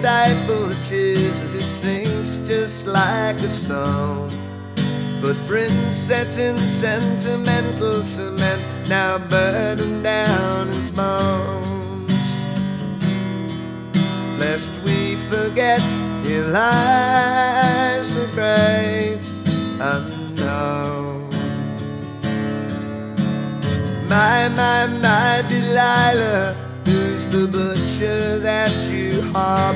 divulges as he sinks just like a stone. Footprints set in sentimental cement now burden down his bones. Lest we forget, here lies the great unknown. My Delilah, who's the butcher that you harbor?